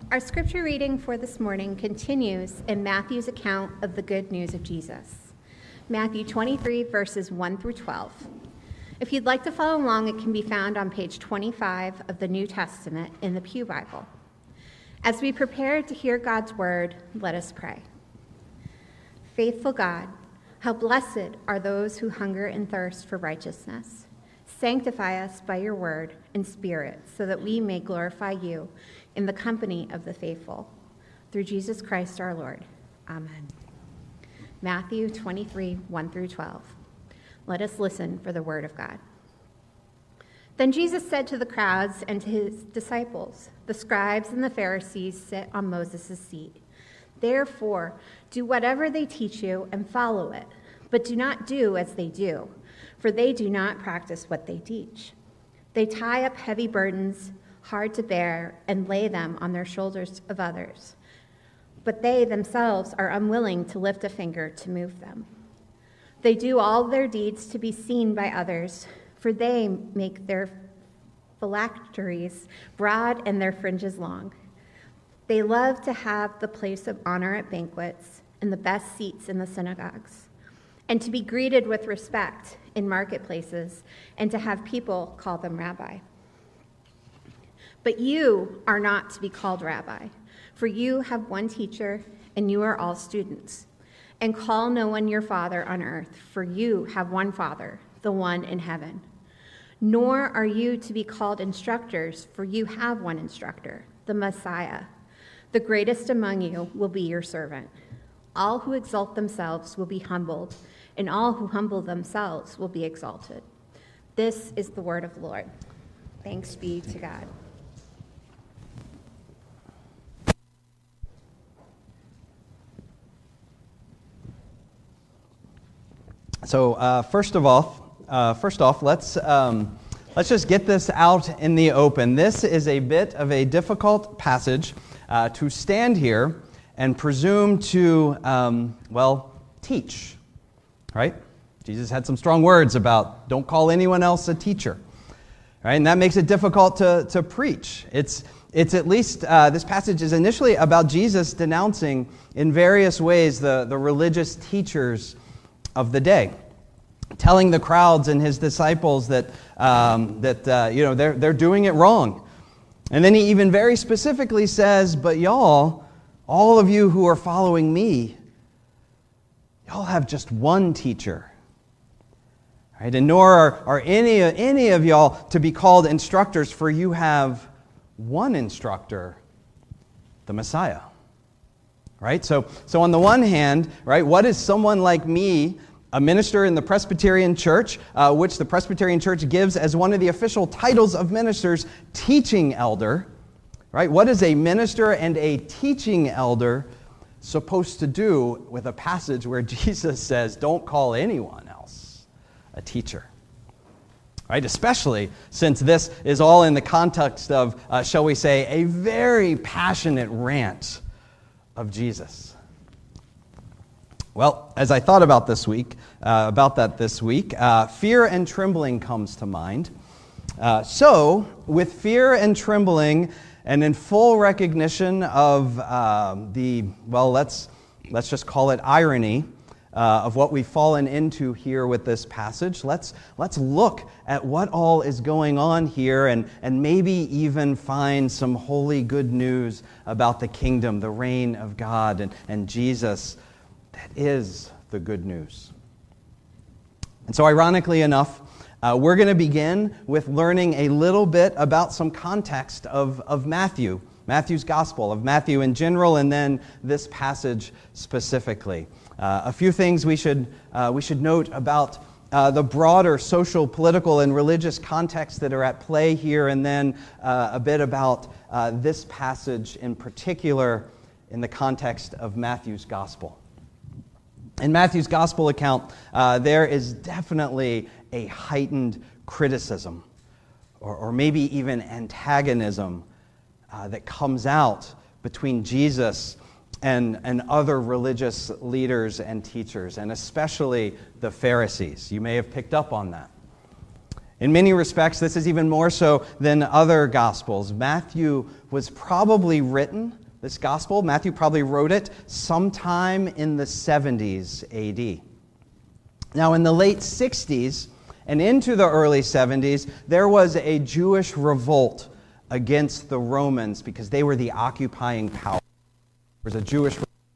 Our scripture reading for this morning continues in Matthew's account of the good news of Jesus. Matthew 23, verses 1 through 12. If you'd like to follow along, it can be found on page 25 of the New Testament in the Pew Bible. As we prepare to hear God's word, let us pray. Faithful God, how blessed are those who hunger and thirst for righteousness. Sanctify us by your word and spirit so that we may glorify you in the company of the faithful. Through Jesus Christ our Lord. Amen. Matthew 23, 1 through 12. Let us listen for the word of God. Then Jesus said to the crowds and to his disciples, "The scribes and the Pharisees sit on Moses' seat. Therefore, do whatever they teach you and follow it, but do not do as they do, for they do not practice what they teach. They tie up heavy burdens, hard to bear, and lay them on their shoulders of others, but they themselves are unwilling to lift a finger to move them. They do all their deeds to be seen by others, for they make their phylacteries broad and their fringes long. They love to have the place of honor at banquets and the best seats in the synagogues, and to be greeted with respect in marketplaces, and to have people call them rabbi. But you are not to be called rabbi, for you have one teacher, and you are all students. And call no one your father on earth, for you have one Father, the one in heaven. Nor are you to be called instructors, for you have one instructor, the Messiah. The greatest among you will be your servant. All who exalt themselves will be humbled, and all who humble themselves will be exalted." This is the word of the Lord. Thanks be to God. So first off, let's just get this out in the open. This is a bit of a difficult passage to stand here and presume to, teach, right? Jesus had some strong words about don't call anyone else a teacher, right? And that makes it difficult to preach. It's at least, this passage is initially about Jesus denouncing in various ways the religious teachers of the day, telling the crowds and his disciples that they're doing it wrong. And then he even very specifically says, but y'all, all of you who are following me, y'all have just one teacher. Right? And nor are any of y'all to be called instructors, for you have one instructor, the Messiah. Right? So on the one hand, right, what is someone like me, a minister in the Presbyterian Church, which the Presbyterian Church gives as one of the official titles of ministers, teaching elder, right? What is a minister and a teaching elder supposed to do with a passage where Jesus says, don't call anyone else a teacher? Right? Especially since this is all in the context of, shall we say, a very passionate rant of Jesus. Well, as I thought about this week, fear and trembling comes to mind. So, with fear and trembling, and in full recognition of let's just call it irony of what we've fallen into here with this passage, let's look at what all is going on here and maybe even find some holy good news about the kingdom, the reign of God, and Jesus. That is the good news. And so ironically enough, we're going to begin with learning a little bit about some context of Matthew's gospel, of Matthew in general, and then this passage specifically. A few things we should note about the broader social, political, and religious context that are at play here, and then a bit about this passage in particular in the context of Matthew's gospel. In Matthew's gospel account, there is definitely a heightened criticism, or maybe even antagonism that comes out between Jesus and other religious leaders and teachers, and especially the Pharisees. You may have picked up on that. In many respects, this is even more so than other Gospels. Matthew was probably written, this Gospel, Matthew probably wrote it sometime in the 70s AD. Now, in the late 60s and into the early 70s, there was a Jewish revolt against the Romans because they were the occupying power. There was a Jewish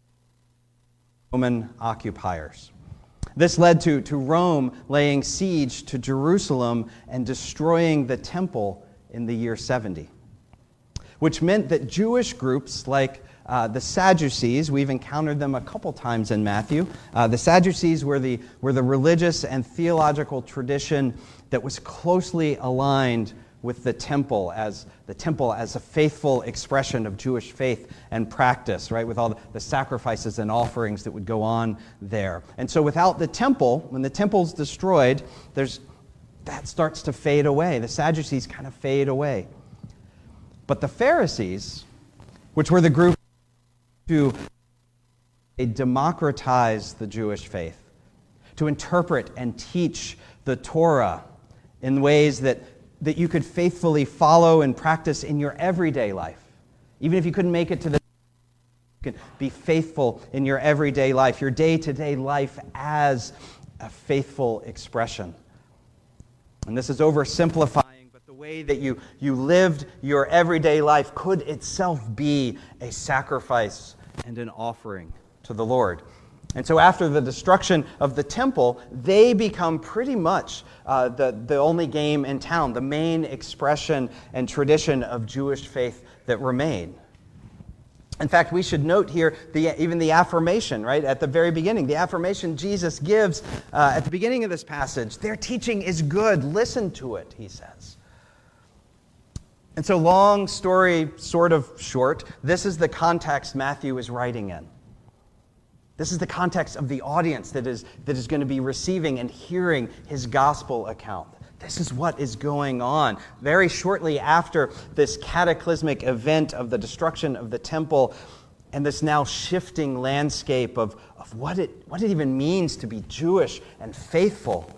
Roman occupiers. This led to Rome laying siege to Jerusalem and destroying the temple in the year 70, which meant that Jewish groups like the Sadducees, we've encountered them a couple times in Matthew. The Sadducees were the religious and theological tradition that was closely aligned with the temple as a faithful expression of Jewish faith and practice, right? With all the sacrifices and offerings that would go on there. And so without the temple, when the temple's destroyed, that starts to fade away. The Sadducees kind of fade away. But the Pharisees, which were the group to democratize the Jewish faith, to interpret and teach the Torah in ways that you could faithfully follow and practice in your everyday life. Even if you couldn't make it to the you could be faithful in your everyday life, your day-to-day life as a faithful expression. And this is oversimplifying, but the way that you lived your everyday life could itself be a sacrifice and an offering to the Lord. And so after the destruction of the temple, they become pretty much the only game in town, the main expression and tradition of Jewish faith that remain. In fact, we should note here even the affirmation, right, at the very beginning. The affirmation Jesus gives at the beginning of this passage. Their teaching is good. Listen to it, he says. And so long story sort of short, this is the context Matthew is writing in. This is the context of the audience that is going to be receiving and hearing his gospel account. This is what is going on. Very shortly after this cataclysmic event of the destruction of the temple and this now shifting landscape of what it even means to be Jewish and faithful.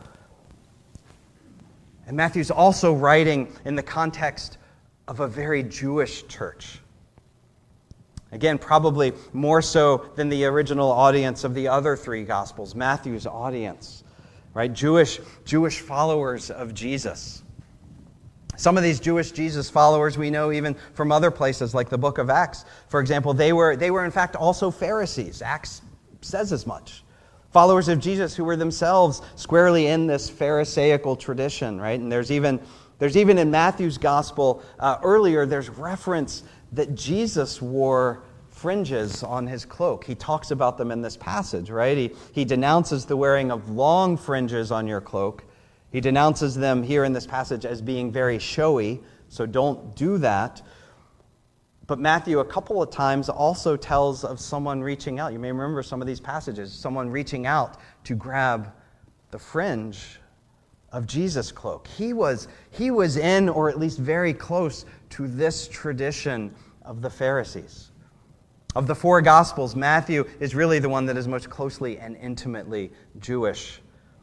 And Matthew's also writing in the context of a very Jewish church. Again, probably more so than the original audience of the other three Gospels, Matthew's audience, right? Jewish followers of Jesus. Some of these Jewish Jesus followers we know even from other places like the book of Acts. For example, they were in fact also Pharisees. Acts says as much. Followers of Jesus who were themselves squarely in this Pharisaical tradition, right? And there's even in Matthew's Gospel earlier, there's reference that Jesus wore fringes on his cloak. He talks about them in this passage, right? He denounces the wearing of long fringes on your cloak. He denounces them here in this passage as being very showy, so don't do that. But Matthew a couple of times also tells of someone reaching out. You may remember some of these passages. Someone reaching out to grab the fringe of Jesus' cloak. He was in, or at least very close to this tradition of the Pharisees. Of the four Gospels, Matthew is really the one that is most closely and intimately Jewish.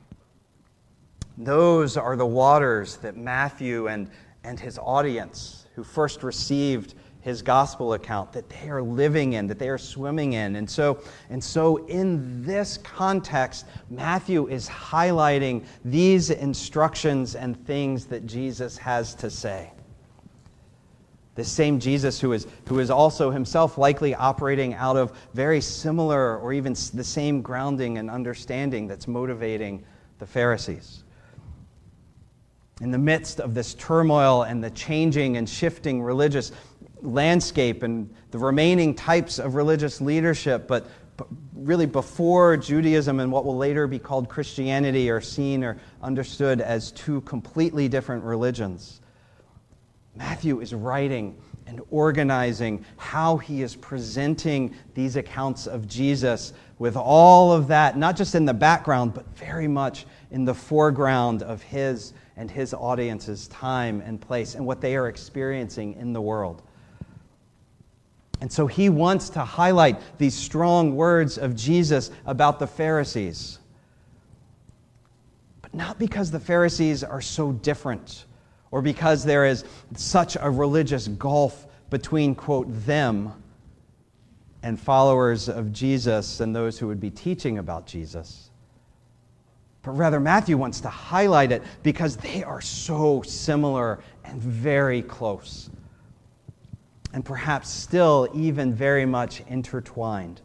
Those are the waters that Matthew and his audience who first received his gospel account, that they are living in, that they are swimming in. And so in this context, Matthew is highlighting these instructions and things that Jesus has to say. This same Jesus who is also himself likely operating out of very similar or even the same grounding and understanding that's motivating the Pharisees. In the midst of this turmoil and the changing and shifting religious landscape and the remaining types of religious leadership, but really before Judaism and what will later be called Christianity are seen or understood as two completely different religions, Matthew is writing and organizing how he is presenting these accounts of Jesus with all of that, not just in the background, but very much in the foreground of his and his audience's time and place and what they are experiencing in the world. And so he wants to highlight these strong words of Jesus about the Pharisees. But but not because the Pharisees are so different or because there is such a religious gulf between, quote, them and followers of Jesus and those who would be teaching about Jesus. But rather, Matthew wants to highlight it because they are so similar and very close, and perhaps still even very much intertwined.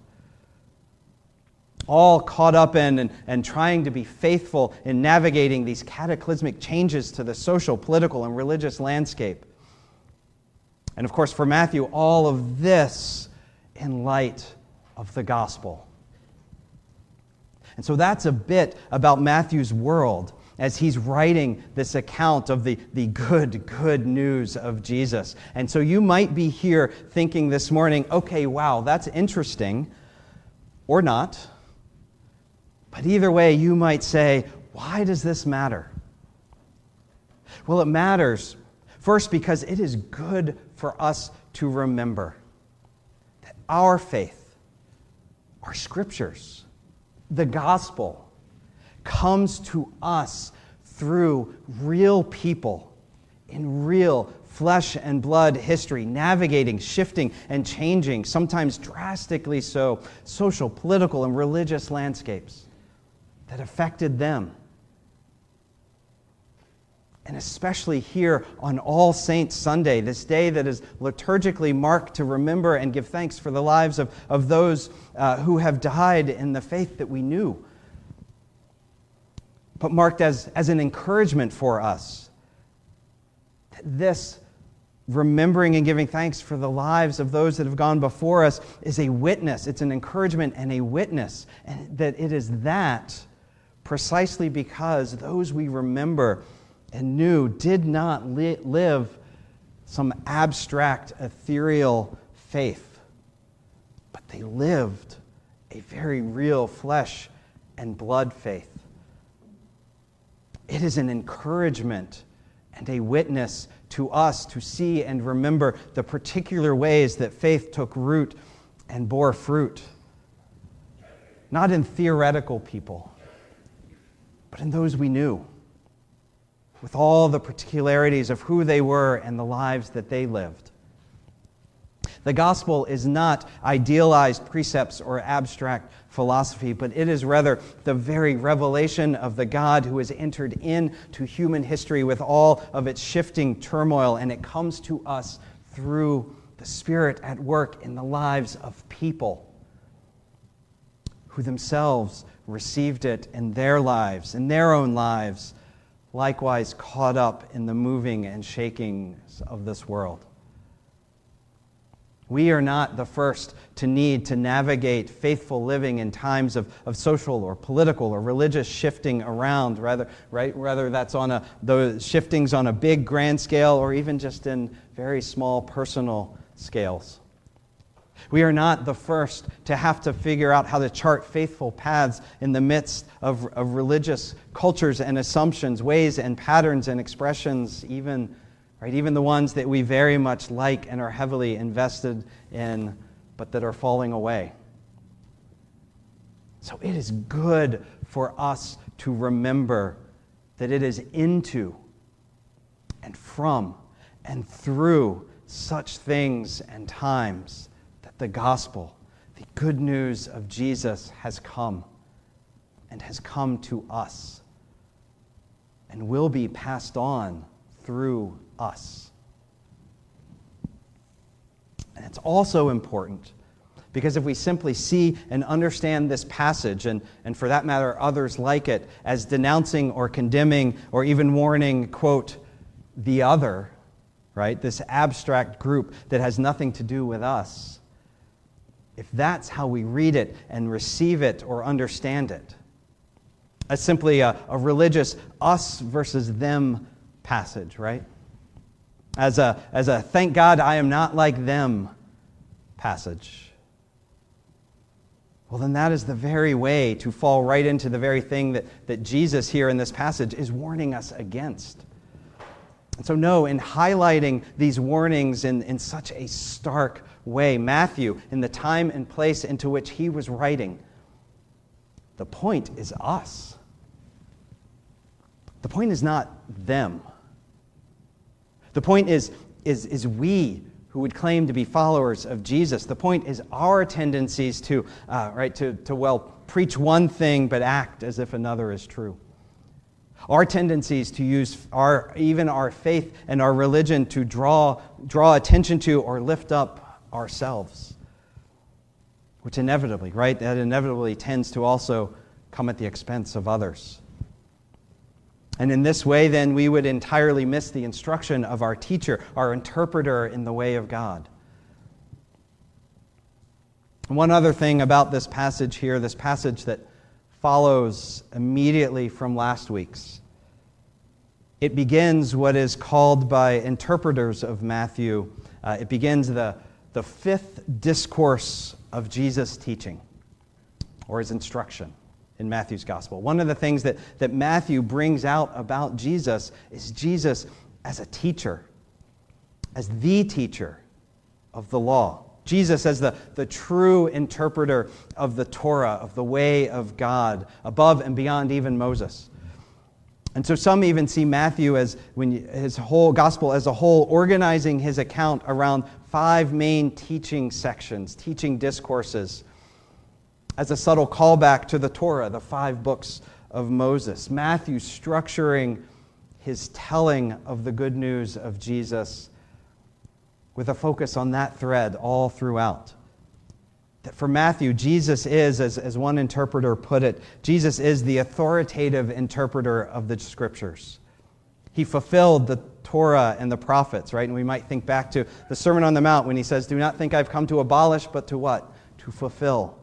All caught up in and trying to be faithful in navigating these cataclysmic changes to the social, political, and religious landscape. And of course, for Matthew, all of this in light of the gospel. And so that's a bit about Matthew's world as he's writing this account of the good news of Jesus. And so you might be here thinking this morning, okay, wow, that's interesting, or not. But either way, you might say, why does this matter? Well, it matters, first, because it is good for us to remember that our faith, our scriptures, the gospel, comes to us through real people in real flesh and blood history, navigating, shifting, and changing, sometimes drastically so, social, political, and religious landscapes that affected them. And especially here on All Saints Sunday, this day that is liturgically marked to remember and give thanks for the lives of those who have died in the faith that we knew, but marked as an encouragement for us. This remembering and giving thanks for the lives of those that have gone before us is a witness. It's an encouragement and a witness. And that it is that precisely because those we remember and knew did not live some abstract, ethereal faith, but they lived a very real flesh and blood faith. It is an encouragement and a witness to us to see and remember the particular ways that faith took root and bore fruit, not in theoretical people, but in those we knew, with all the particularities of who they were and the lives that they lived. The gospel is not idealized precepts or abstract philosophy, but it is rather the very revelation of the God who has entered into human history with all of its shifting turmoil, and it comes to us through the Spirit at work in the lives of people who themselves received it in their lives, in their own lives, likewise caught up in the moving and shakings of this world. We are not the first to need to navigate faithful living in times of social or political or religious shifting around, rather that's on those shiftings on a big grand scale or even just in very small personal scales. We are not the first to have to figure out how to chart faithful paths in the midst of religious cultures and assumptions, ways and patterns and expressions, even the ones that we very much like and are heavily invested in, but that are falling away. So it is good for us to remember that it is into and from and through such things and times that the gospel, the good news of Jesus, has come and has come to us and will be passed on through us. And it's also important because if we simply see and understand this passage, and for that matter others like it, as denouncing or condemning or even warning, quote, the other, right, this abstract group that has nothing to do with us, if that's how we read it and receive it or understand it, as simply a religious us versus them passage, right? As a thank God I am not like them passage. Well, then that is the very way to fall right into the very thing that Jesus here in this passage is warning us against. And so no, in highlighting these warnings in such a stark way, Matthew, in the time and place into which he was writing, the point is us. The point is not them. The point is we who would claim to be followers of Jesus. The point is our tendencies to preach one thing but act as if another is true. Our tendencies to use even our faith and our religion to draw attention to or lift up ourselves, which inevitably tends to also come at the expense of others. And in this way, then, we would entirely miss the instruction of our teacher, our interpreter in the way of God. One other thing about this passage here, this passage that follows immediately from last week's. It begins what is called by interpreters of Matthew, it begins the fifth discourse of Jesus' teaching, or his instruction in Matthew's gospel. One of the things that Matthew brings out about Jesus is Jesus as a teacher, as the teacher of the law. Jesus as the true interpreter of the Torah, of the way of God, above and beyond even Moses. And so some even see Matthew as his whole gospel as a whole, organizing his account around 5 main teaching sections, teaching discourses, as a subtle callback to the Torah, the 5 books of Moses. Matthew structuring his telling of the good news of Jesus with a focus on that thread all throughout. That for Matthew, Jesus is, as one interpreter put it, Jesus is the authoritative interpreter of the Scriptures. He fulfilled the Torah and the prophets, right? And we might think back to the Sermon on the Mount when he says, "Do not think I've come to abolish, but to what? To fulfill."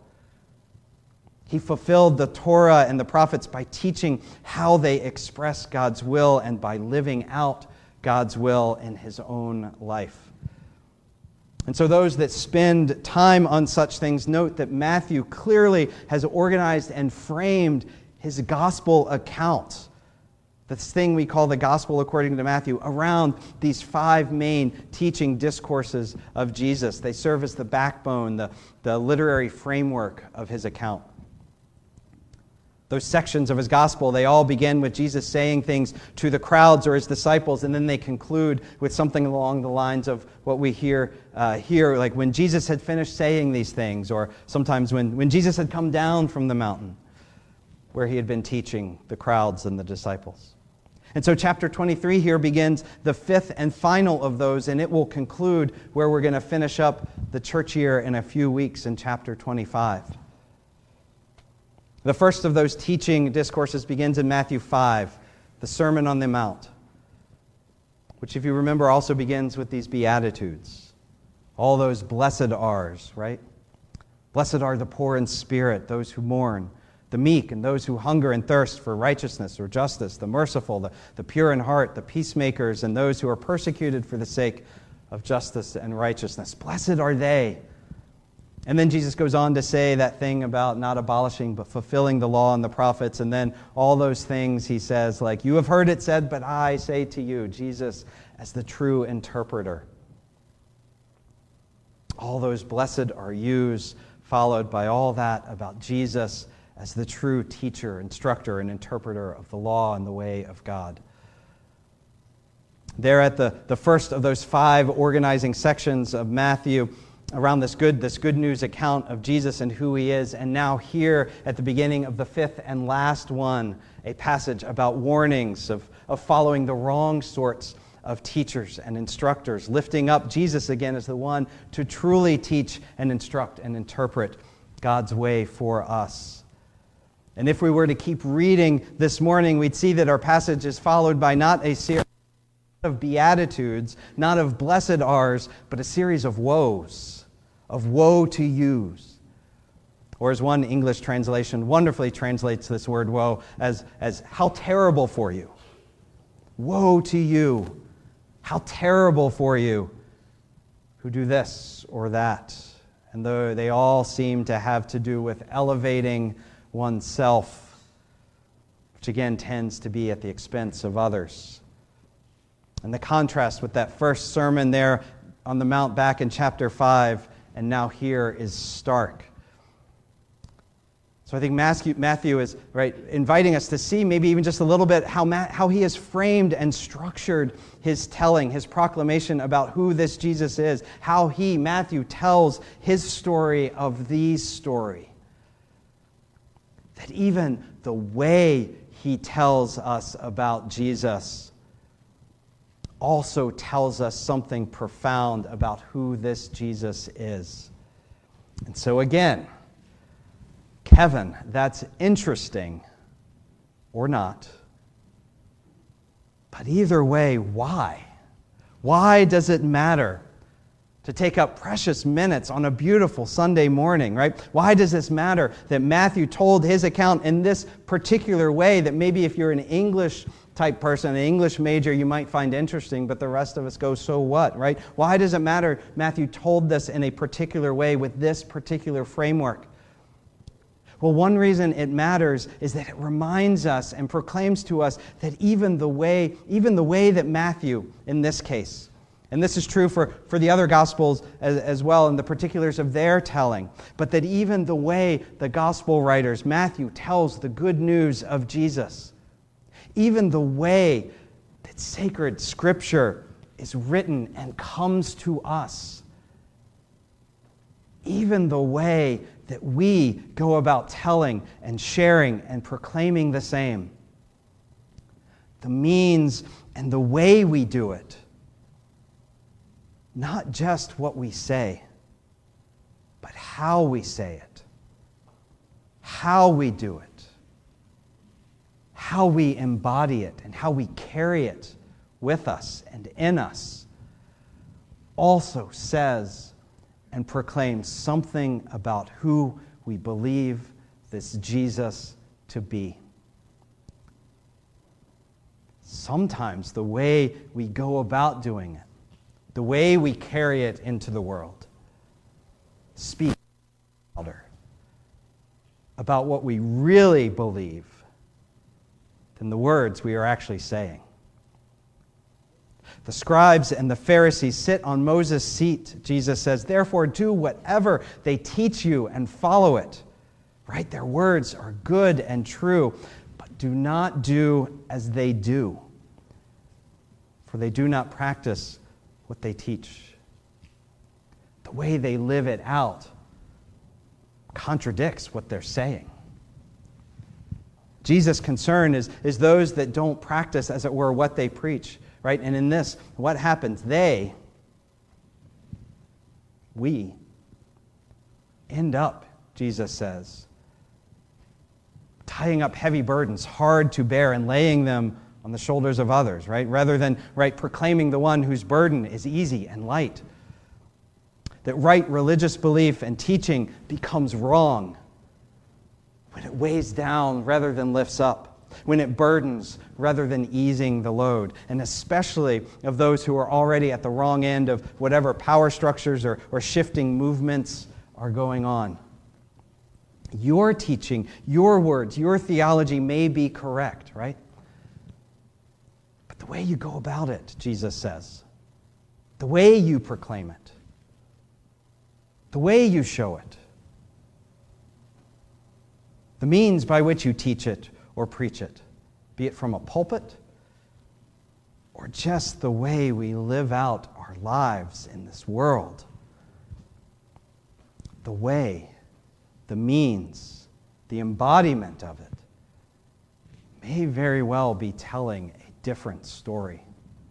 He fulfilled the Torah and the prophets by teaching how they express God's will and by living out God's will in his own life. And so those that spend time on such things note that Matthew clearly has organized and framed his gospel account, this thing we call the gospel according to Matthew, around these 5 main teaching discourses of Jesus. They serve as the backbone, the literary framework of his account. Those sections of his gospel, they all begin with Jesus saying things to the crowds or his disciples, and then they conclude with something along the lines of what we hear here, like when Jesus had finished saying these things, or sometimes when Jesus had come down from the mountain where he had been teaching the crowds and the disciples. And so chapter 23 here begins the 5th and final of those, and it will conclude where we're going to finish up the church year in a few weeks in chapter 25. The first of those teaching discourses begins in Matthew 5, the Sermon on the Mount, which, if you remember, also begins with these Beatitudes. All those blessed are's, right? Blessed are the poor in spirit, those who mourn, the meek, and those who hunger and thirst for righteousness or justice, the merciful, the pure in heart, the peacemakers, and those who are persecuted for the sake of justice and righteousness. Blessed are they. And then Jesus goes on to say that thing about not abolishing but fulfilling the law and the prophets. And then all those things he says, like, you have heard it said, but I say to you, Jesus as the true interpreter. All those blessed are yous, followed by all that about Jesus as the true teacher, instructor, and interpreter of the law and the way of God. There at the first of those 5 organizing sections of Matthew, around this good news account of Jesus and who he is. And now here at the beginning of the 5th and last one, a passage about warnings of following the wrong sorts of teachers and instructors, lifting up Jesus again as the one to truly teach and instruct and interpret God's way for us. And if we were to keep reading this morning, we'd see that our passage is followed by not a series of beatitudes, not of blessed are's, but a series of woes. Of woe to yous. Or as one English translation wonderfully translates this word woe as how terrible for you. Woe to you. How terrible for you who do this or that. And though they all seem to have to do with elevating oneself, which again tends to be at the expense of others. And the contrast with that first sermon there on the Mount back in chapter 5 and now here is stark. So I think Matthew is inviting us to see maybe even just a little bit how he has framed and structured his telling, his proclamation about who this Jesus is, how Matthew, tells his story of the story. That even the way he tells us about Jesus also tells us something profound about who this Jesus is. And so again, Kevin, that's interesting or not. But either way, why? Why does it matter to take up precious minutes on a beautiful Sunday morning, right? Why does this matter that Matthew told his account in this particular way that maybe if you're an English type person, an English major, you might find interesting, but the rest of us go, so what, right? Why does it matter Matthew told this in a particular way with this particular framework? Well, one reason it matters is that it reminds us and proclaims to us that even the way that Matthew, in this case, and this is true for the other Gospels as well in the particulars of their telling, but that even the way the Gospel writers, Matthew, tells the good news of Jesus, even the way that sacred Scripture is written and comes to us, even the way that we go about telling and sharing and proclaiming the same, the means and the way we do it, not just what we say, but how we say it, how we do it, how we embody it, and how we carry it with us and in us, also says and proclaims something about who we believe this Jesus to be. Sometimes the way we go about doing it, the way we carry it into the world, speaks louder about what we really believe than the words we are actually saying. The scribes and the Pharisees sit on Moses' seat, Jesus says. Therefore, do whatever they teach you and follow it. Right? Their words are good and true, but do not do as they do, for they do not practice what they teach. The way they live it out contradicts what they're saying. Jesus' concern is those that don't practice, as it were, what they preach. Right? And in this, what happens? We end up, Jesus says, tying up heavy burdens, hard to bear, and laying them on the shoulders of others, right? Rather than, proclaiming the one whose burden is easy and light. That right religious belief and teaching becomes wrong when it weighs down rather than lifts up. When it burdens rather than easing the load, and especially of those who are already at the wrong end of whatever power structures or shifting movements are going on. Your teaching, your words, your theology may be correct, right? But the way you go about it, Jesus says, the way you proclaim it, the way you show it, the means by which you teach it or preach it, be it from a pulpit or just the way we live out our lives in this world. The way, the means, the embodiment of it may very well be telling a different story.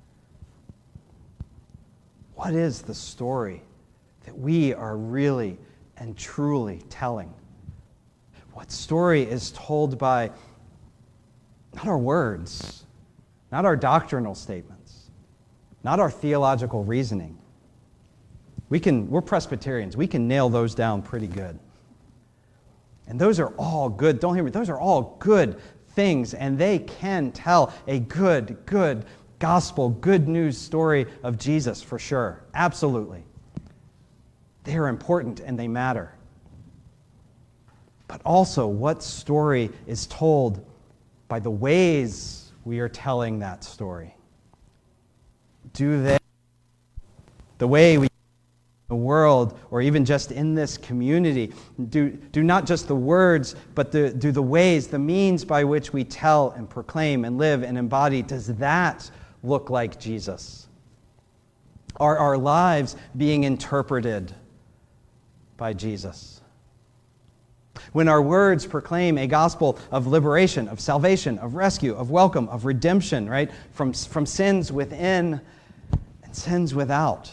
What is the story that we are really and truly telling? What story is told by not our words, not our doctrinal statements, not our theological reasoning? We're Presbyterians. We can nail those down pretty good. And those are all good. Don't hear me. Those are all good things, and they can tell a good gospel, good news story of Jesus for sure. Absolutely. They are important and they matter. But also, what story is told by the ways we are telling that story? The way we the world, or even just in this community, do not just the words, but do the ways, the means by which we tell and proclaim and live and embody, does that look like Jesus? Are our lives being interpreted by Jesus? When our words proclaim a gospel of liberation, of salvation, of rescue, of welcome, of redemption, right? From sins within and sins without.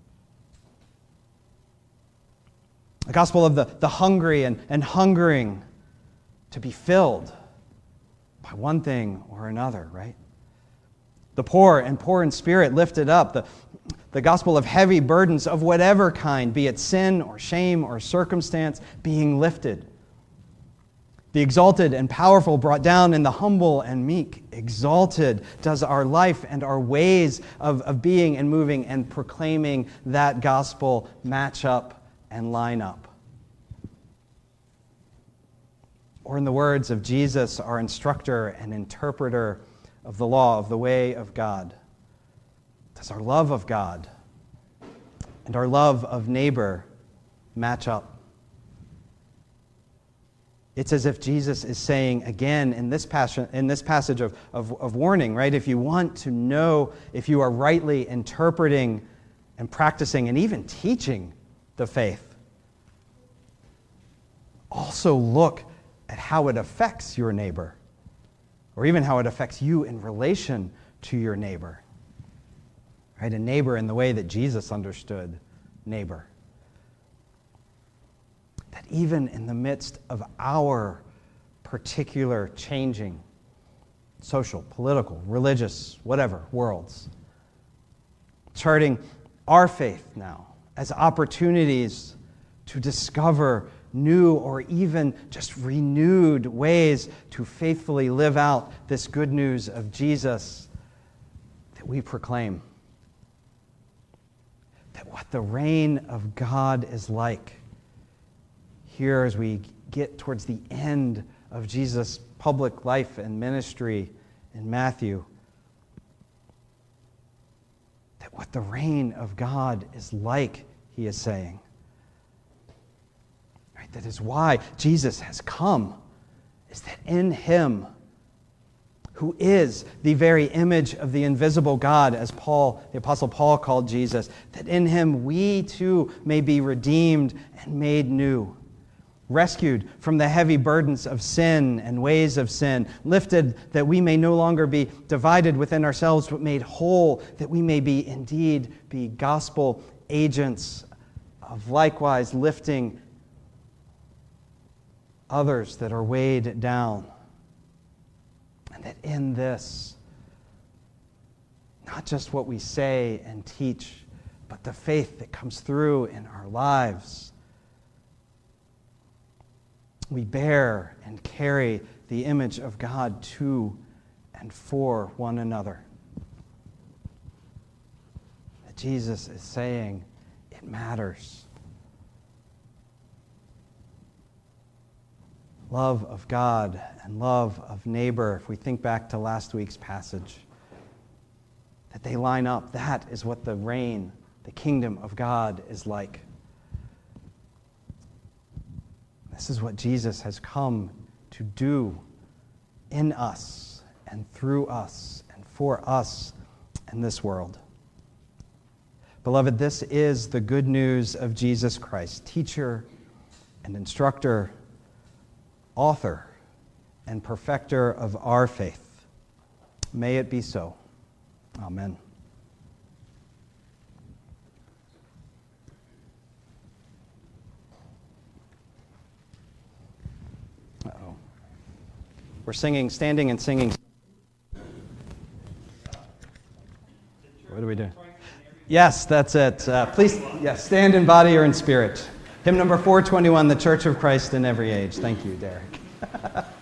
A gospel of the hungry and hungering to be filled by one thing or another, right? The poor and poor in spirit lifted up. The gospel of heavy burdens of whatever kind, be it sin or shame or circumstance, being lifted. The exalted and powerful brought down, and the humble and meek exalted. Does our life and our ways of being and moving and proclaiming that gospel match up and line up? Or in the words of Jesus, our instructor and interpreter of the law, of the way of God, does our love of God and our love of neighbor match up? It's as if Jesus is saying again in this passage of warning, right? If you want to know if you are rightly interpreting and practicing and even teaching the faith, also look at how it affects your neighbor, or even how it affects you in relation to your neighbor. Right? A neighbor in the way that Jesus understood neighbor. That even in the midst of our particular changing social, political, religious, whatever, worlds, charting our faith now as opportunities to discover new or even just renewed ways to faithfully live out this good news of Jesus that we proclaim. That what the reign of God is like here as we get towards the end of Jesus' public life and ministry in Matthew, that what the reign of God is like, he is saying. Right? That is why Jesus has come, is that in him, who is the very image of the invisible God, as Paul, the Apostle Paul called Jesus, that in him we too may be redeemed and made new. Rescued from the heavy burdens of sin and ways of sin, lifted that we may no longer be divided within ourselves, but made whole, that we may indeed be gospel agents of likewise lifting others that are weighed down. And that in this, not just what we say and teach, but the faith that comes through in our lives, we bear and carry the image of God to and for one another. That Jesus is saying it matters. Love of God and love of neighbor, if we think back to last week's passage, that they line up. That is what the reign, the kingdom of God is like. This is what Jesus has come to do in us and through us and for us in this world. Beloved, this is the good news of Jesus Christ, teacher and instructor, author and perfecter of our faith. May it be so. Amen. We're singing, standing and singing. What do we do? Yes, that's it. Please, yes, stand in body or in spirit. Hymn number 421, The Church of Christ in Every Age. Thank you, Derek.